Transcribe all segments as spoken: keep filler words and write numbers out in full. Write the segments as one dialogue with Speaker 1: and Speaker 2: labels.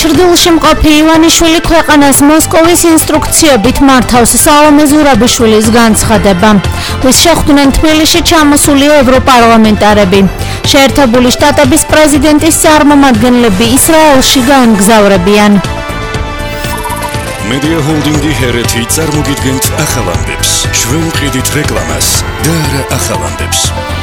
Speaker 1: ჩრდილში მყოფი ივანიშვილი ქვეყანას მოსკოვის ინსტრუქციებით მართავს სალომე ზურაბიშვილის განცხადება. მის შეხვდნენ თბილისში ჩამოსული ევროპარლამენტარები. შეერთებული შტატების პრეზიდენტის წარმომადგენლები ისრაელში გაემგზავრებიან.
Speaker 2: Media Holding-ი ჰერეთი წარმოგიდგენთ ახალამდებს. ჩვენ ვყიდით რეკლამას და არა ახალამდებს.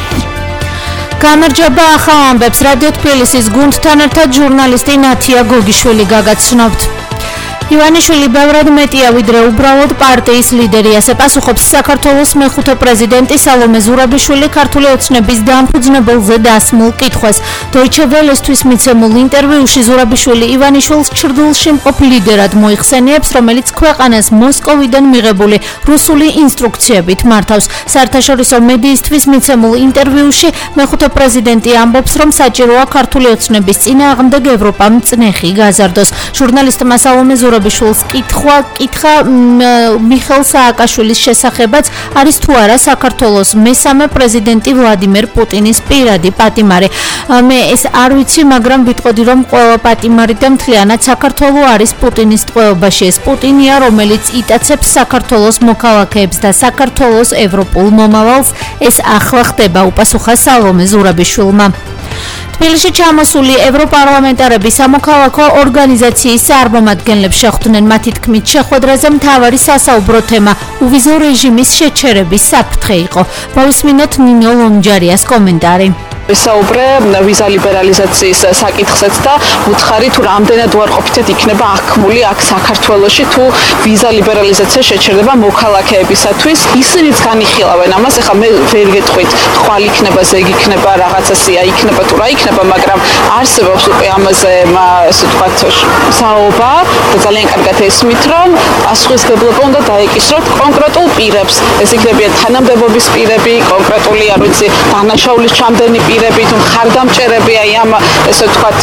Speaker 1: გამარჯობა ახალამდებს რადიო თბილისის გუნდთან ერთად ჟურნალისტი ნათია გოგიშვილი გაგაცნობთ. ივანიშვილი ბევრად მეტია ვიდრე უბრალოდ პარტიის ლიდერი, ასე პასუხობს საქართველოს მეხუთე პრეზიდენტი სალომე ზურაბიშვილი ქართული ოცნების დამფუძნებელზე დასმულ კითხვას. Deutsche Welle-ისთვის მიცემულ ინტერვიუში ზურაბიშვილი ივანიშვილს ჩრდილში მყოფ ლიდერად მოიხსენიებს, რომელიც ქვეყანას მოსკოვიდან მიღებული რუსული ინსტრუქციებით მართავს. საერთაშორისო მედიისთვის მიცემულ ინტერვიუში მეხუთე პრეზიდენტი ამბობს, რომ საჭიროა ქართული ოცნების წინააღმდეგ ევროპამ წნეხი გაზარდოს. ჟურნალისტმა სალომე ზურაბიშვილს კითხვა კითხა მიხეილ სააკაშვილის შესახებაც არის თუ არა საქართველოს მესამე პრეზიდენტი ვლადიმერ პუტინის პირადი პატიმარი. მე ეს არ ვიცი, მაგრამ ვიტყოდი, რომ ყველა პატიმარი და მთლიანად საქართველო არის პუტინის ტყვეობაში. ეს პუტინია, რომელიც იტაცებს საქართველოს მოქალაქეებს და საქართველოს ევროპულ მომავალს. ეს ახლა ხდება, უპასუხა სალომე ზურაბიშვილმა. თბილისში ჩამოსული ევროპარლამენტარები სამოქალაქო ორგანიზაციის წარმომადგენლებს შეხვდნენ. მათი თქმით, შეხვედრაზე მთავარი სასაუბრო თემა უვიზო რეჟიმის შეჩერების საფრთხე იყო. მოვისმინოთ ნინო ლონჯარიას კომენტარი.
Speaker 3: ვისაუბრე ვიზა ლიბერალიზაციის საკითხზეც და უცხარი თუ რამდენად უარყოფითად იქნება აღქმული აქ საქართველოში თუ ვიზა ლიბერალიზაცია შეჩერდება მოქალაქეებისათვის. ისინიც განიხილავენ ამას, ეხლა მე ვერ გეტყვით, ხვალ იქნება, ზეგ იქნება, რაღაცა სია იქნება თუ რა იქნება, მაგრამ არსებობს უკვე ამაზე ასე ვთქვათ საუბარ და ძალიან კარგად ესმით, რომ პასუხისმგებლობა უნდა დაეკისროთ კონკრეტულ პირებს. ეს იქნებიან თანამდებობის პირები, კონკრეტული არ ვიცი, დანაშაულის ჩამდენი პირები, თუ მხარდამჭერები აი ამ ესე ვთქვათ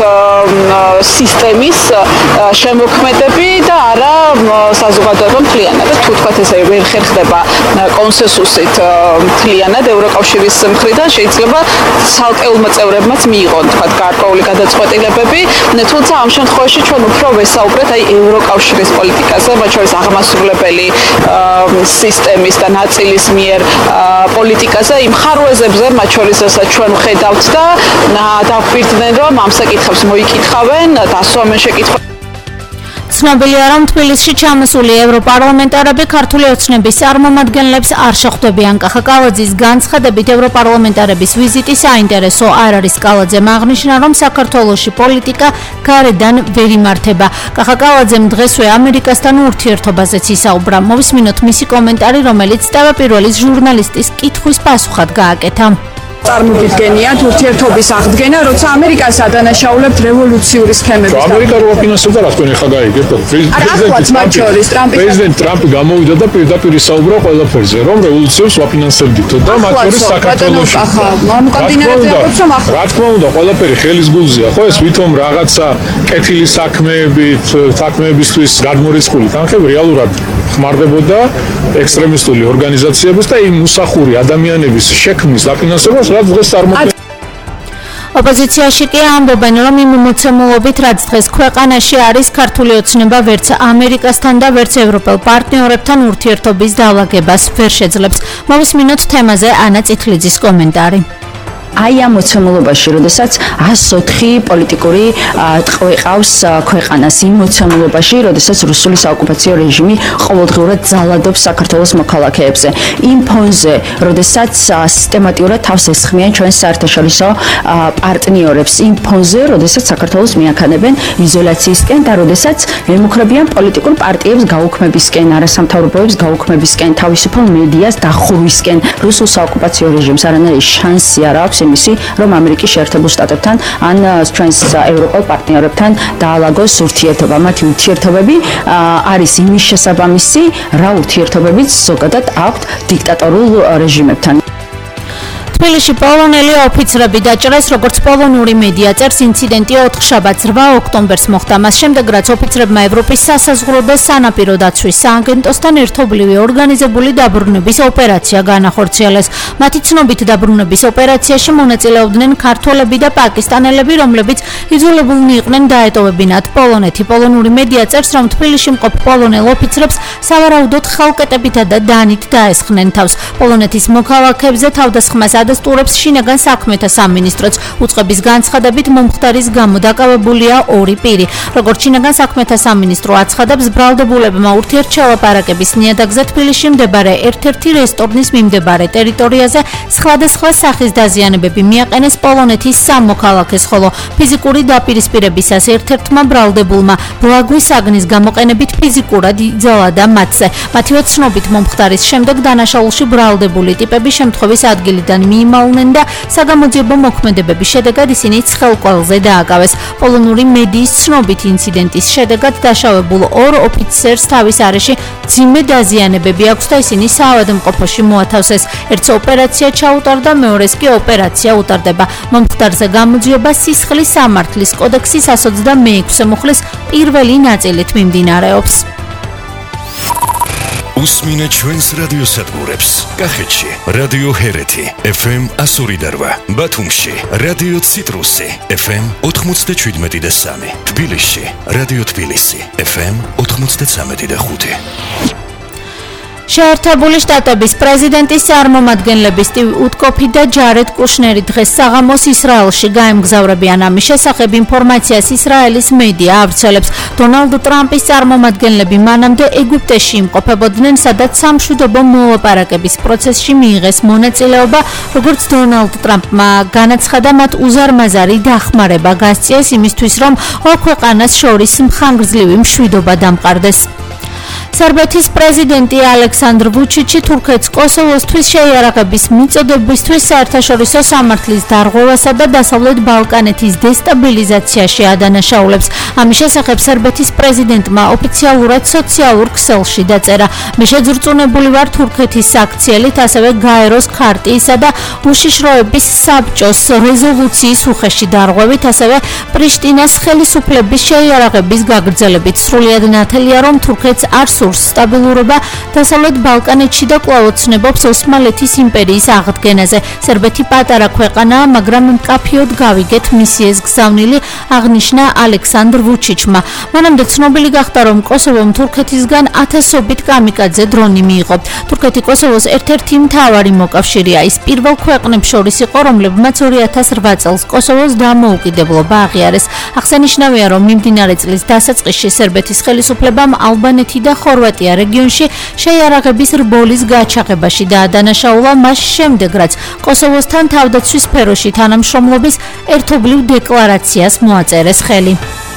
Speaker 3: სისტემის შემოქმედები და არა საზოგადოება მთლიანად. თუ ვთქვათ ესე ვერ ხერხდება კონსენსუსით მთლიანად ევროკავშირის მხრიდან, შეიძლება ცალკეულმა წევრებმაც მიიღონ ვთქვათ გარკვეული გადაწყვეტილებები, თუმცა ამ შემთხვევაში ჩვენ უფრო ვესაუბრეთ აი ევროკავშირის პოლიტიკაზე, მათ შორის აღმასრულებელი სისტემის და ნაწილის მიერ პოლიტიკაზე, იმ ხარვეზებზე, მათ შორის რასაც ჩვენ ვხედავთ და დავგვირდნენ, რომ ამ საკითხებს მოიკითხავენ, დასვამენ შეკითხვები.
Speaker 1: ცნობილია, რომ თბილისში ჩამოსული ევროპარლამენტარები ქართული ოცნების წარმომადგენლებს არ შეხვდებიან. კახა კალაძის განცხადებით, ევროპარლამენტარების ვიზიტი საინტერესო არ არის. კალაძემ აღნიშნა, რომ საქართველოში პოლიტიკა გარედან ვერ იმართება. კახა კალაძემ დღესვე ამერიკასთან ურთიერთობაზეც ისაუბრა. მოვისმინოთ მისი კომენტარი, რომელიც ტელეპირველის ჟურნალისტის კითხვის პასუხად გააკეთა.
Speaker 4: წარმოგიდგენიათ ურთიერთობის აღდგენა, როცა ამერიკას ადანაშაულებთ რევოლუციური სქემების.
Speaker 5: ამერიკა რო აფინანსებდა, რა თქვენ ახლა გაიგებთ? პრეზიდენტ ტრამპი გამოვიდა და პირდაპირ ისაუბრა ყველაფერზე, რომ რევოლუციებს ვაფინანსებდით და მათ შორის საქართველოში. რა თქმა უნდა, ყველაფერი ხელის გულზეა, ხო ეს ვითომ რაღაცა კეთილი საქმეებით, საქმეებისთვის გადმორიცხული თანხები რეალურად ხმარდებოდა ექსტრემისტული ორგანიზაციების და იმ უსახური ადამიანების შექმნის დაფინანსებას
Speaker 1: ოპოზიციაში კი ამბობენ, რომ იმ მოცემულობით, რაც დღეს ქვეყანაში არის, ქართული ოცნება ვერც ამერიკასთან და ვერც ევროპელ პარტნიორებთან ურთიერთობის დალაგებას ვერ შეძლებს. მოვისმინოთ თემაზე ანა წითლიძის კომენტარი.
Speaker 6: აი ამ მოცემულობაში, როდესაც ას ოთხი პოლიტიკური ტყვე ყავს ქვეყანას, იმ მოცემულობაში, როდესაც რუსული საოკუპაციო რეჟიმი ყოველდღიურად ძალადობს საქართველოს მოქალაქეებზე. იმ ფონზე, როდესაც სისტემატურად თავს ესხმიან ჩვენ საერთაშორისო პარტნიორებს, იმ ფონზე, როდესაც საქართველოს მიაქანებენ იზოლაციისკენ და როდესაც ემუქრებიან პოლიტიკურ პარტიებს გაუქმებისკენ, არასამთავრობოებს გაუქმებისკენ, თავისუფალ მედიას დახურვისკენ, რუსულ საოკუპაციო რეჟიმს არანაირი შანსი არ აქვს იმისი, რომ ამერიკის შეერთებულ შტატებთან ან ჩვენს ევროპელ პარტნიორებთან დაალაგოს ურთიერთობა. მათი ურთიერთობები არის იმის შესაბამისი, რა ურთიერთობებიც ზოგადად აქვთ დიქტატორულ რეჟიმებთან.
Speaker 1: თბილისში პოლონელი ოფიცრები დაჭრეს, როგორც პოლონური მედია წერს, ინციდენტი ოთხშაბათს რვა ოქტომბერს მოხდა. მას შემდეგ, რაც ოფიცრებმა ევროპის სასაზღვრო და სანაპირო დაცვის სააგენტოსთან ერთობლივი ორგანიზებული დაბრუნების ოპერაცია განახორციელეს. მათი ცნობით, დაბრუნების ოპერაციაში მონაწილეობდნენ ქართველები და პაკისტანელები, რომლებიც იძულებულნი იყვნენ დაეტოვებინათ პოლონეთი. პოლონური მედია წერს, რომ თბილისში მყოფ პოლონელ ოფიცრებს სავარაუდოდ ხალკეტებითა და დანით დაესხნენ თავს. პოლონეთის მოქალაქეებზე თავდასხმას ადასტურებს შინაგან საქმეთა სამინისტროც. უწყების განცხადებით, მომხდარის გამო დაკავებულია ორი პირი. როგორც შინაგან საქმეთა სამინისტრო აცხადებს, ბრალდებულებმა ურთიერთშელაპარაკების ნიადაგზე თბილისში მდებარე ერთ-ერთი რესტორნის მიმდებარე ტერიტორიაზე სხვადასხვა სახის დაზიანებები მიაყენეს პოლონეთის სამ მოქალაქეს, ხოლო ფიზიკური დაპირისპირებისას ერთ-ერთმა ბრალდებულმა ბლაგვის საგნის გამოყენებით ფიზიკურად იძალა მათზე. მათი ოცნობით მომხდარის შემდეგ დანაშაულში ბრალდებული ტიპები შემთხვევის ადგილიდან მიიმალნენ და საგამოძიებო მოქმედებების შედეგად ისინი ცხელყველზე დააკავეს. პოლონური მედიის ცნობით, ინციდენტის შედეგად დაშავებულ ორ ოფიცერს თავის არეში მძიმე დაზიანებები აქვს და ისინი საავადმყოფოში მოათავსეს. ერთს ოპერაცია ჩაუტარდა, მეორეს კი ოპერაცია უტარდება. მომხდარზე გამოძიება სისხლის სამართლის კოდექსის one twenty-six მუხლის პირველი ნაწილით მიმდინარეობს.
Speaker 2: უსმინეთ ჩვენს რადიოსადგურებს. კახეთში რადიო ჰერეთი ეფ ემ one oh eight, ბათუმში რადიო ციტრუსი ეფ ემ ninety-seven და three, თბილისში რადიო თბილისი ეფ ემ ninety-three და five.
Speaker 1: შეერთებული შტატების პრეზიდენტის წარმომადგენლები სტივ უტკოფი და ჯარედ კუშნერი დღეს საღამოს ისრაელში გაემგზავრებიან. ამის შესახებ ინფორმაციას ისრაელის მედია ავრცელებს. დონალდ ტრამპის წარმომადგენლები მანამდე ეგვიპტეში იმყოფებოდნენ, სადაც სამშვიდობო მოლაპარაკების პროცესში მიიღეს მონაწილეობა, როგორც დონალდ ტრამპმა განაცხადა, მათ უზარმაზარი დახმარება გასწიეს იმისთვის, რომ ორ ქვეყანას შორის მხანგრძლივი მშვიდობა დამყარდეს. სერბეთის პრეზიდენტი ალექსანდრ ვუჩიჩი თურქეთს კოსოვოსთვის შეიარაღების მიწოდებისთვის საერთაშორისო სამართლის დარღვევასა და დასავლეთ ბალკანეთის დესტაბილიზაციაში ადანაშაულებს. ამის შესახებ სერბეთის პრეზიდენტმა ოფიციალურად სოციალურ ქსელში დაწერა. მე შეძრწუნებული ვარ თურქეთის საქციელით, ასევე გაეროს ქარტიისა და უშიშროების საბჭოს რეზოლუციის უხეში დარღვევით, ასევე პრიშტინას ხელისუფლების შეიარაღების გაგრძელებით. სრულიად ნათელია, რომ თურქეთს არ სტაბილურობა დასავლეთ ბალკანეთში და კვლავ ოცნებობს ოსმალეთის იმპერიის აღდგენაზე. სერბეთი პატარა ქვეყანაა, მაგრამ მკაფიოდ გავიგეთ მისიეს გზავნილი, აღნიშნა ალექსანდრ ვუჩიჩმა. მანამდე ცნობილი გახდა, რომ კოსოვომ თურქეთისგან ათასობით კამიკაძე დრონი მიიღო. თურქეთი კოსოვოს ერთ-ერთი მთავარი მოკავშირეა. ის პირველ ქვეყნებს შორის იყო, რომლებმაც two thousand eight წელს კოსოვოს დამოუკიდებლობა აღიარეს. აღსანიშნავია, რომ მიმდინარე წლის დასაწყისში სერბეთის ხელისუფლებამ ალბანეთი და ხორვატია რეგიონში შეიარაღების რბოლის გაჩაღებაში დაადანაშაულა, მას შემდეგ, რაც კოსოვოსთან თავდაცვის სფეროში თანამშრომლობის ერთობლივ დეკლარაციას მოაწერეს ხელი.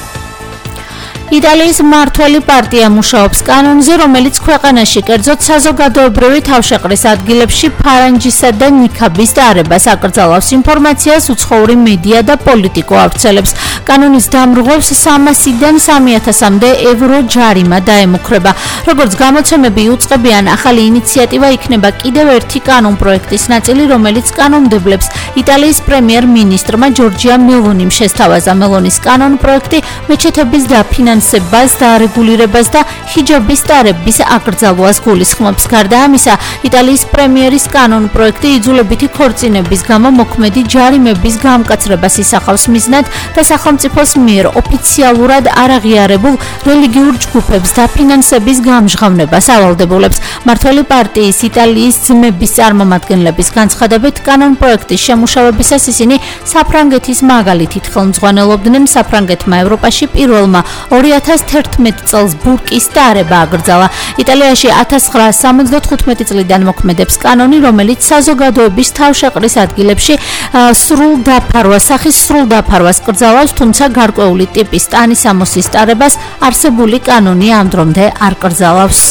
Speaker 1: იტალიის მმართველი პარტია მუშაობს კანონზე, რომელიც ქვეყანაში კერძოდ საზოგადოებრივი თავშეყრის ადგილებში ფარანჯისა და ნიქაბის დარებას აკრძალავს. ინფორმაციას უცხოური მედია და პოლიტიკო ავრცელებს. კანონის დამრღვევს სამასიდან სამი ათასამდე ევრო ჯარიმა დაემუქრება. როგორც გამოცემები იუწყებიან, ახალი ინიციატივა იქნება კიდევ ერთი კანონპროექტის ნაწილი, რომელიც კანონმდებლებს იტალიის პრემიერ-მინისტრმა ჯორჯია მელონიმ შესთავაზა. მელონის კანონპროექტი მეჩეთების დაფინანსებას და რეგულირებას და ჰიჯაბის დარების აკრძალვას გულისხმობს. გარდა ამისა, იტალიის პრემიერის კანონპროექტი იძულებითი ქორწინების გამო მოქმედი ჯარიმების გამკაცრებას ისახავს მიზნად და სახელმწიფოს მიერ ოფიციალურად არ აღიარებულ რელიგიურ ჯგუფებს დაფინანსების გამჟღავნებას ავალდებულებს. მმართველი პარტიის იტალიის ძმების წარმომადგენლების განცხადებით, კანონპროექტის შემუშავებისას ისინი საფრანგეთის მაგალითით ხელმძღვანელობდნენ. საფრანგეთმა ევროპაში პირველმა two thousand eleven წელს ბურკის დარება აკრძალა. იტალიაში nineteen seventy-five წლიდან მოქმედებს კანონი, რომელიც საზოგადოების თავშეყრის ადგილებში სრულ დაფარვას, სახის სრულ დაფარვას კრძალავს, თუმცა გარკვეული ტიპის ტანის ამოსის დარებას არსებული კანონი ამ დრომდე არ კრძალავს.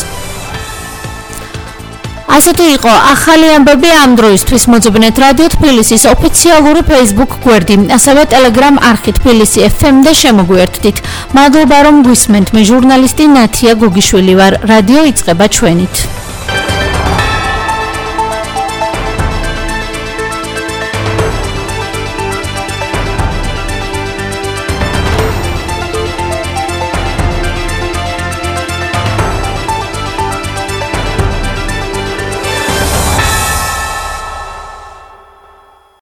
Speaker 1: ასეთი იყო ახალი ამბები ამ დროისთვის. მოძებნეთ რადიო თბილისის ოფიციალური Facebook გვერდი, ასევე Telegram არხი თბილისი ეფ ემ და შემოგვიერთდით. მადლობა რომ გვისმენთ. მე ჟურნალისტი ნათია გოგიშვილი ვარ. რადიო იწყება ჩვენით.